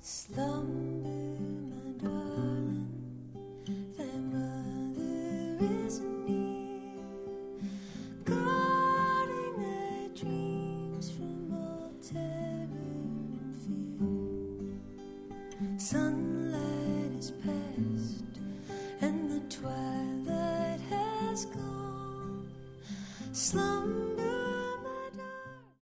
Slumber, my darling, thy mother is near, guarding thy dreams from all terror and fear. Sunlight is past, and the twilight has gone. Slumber,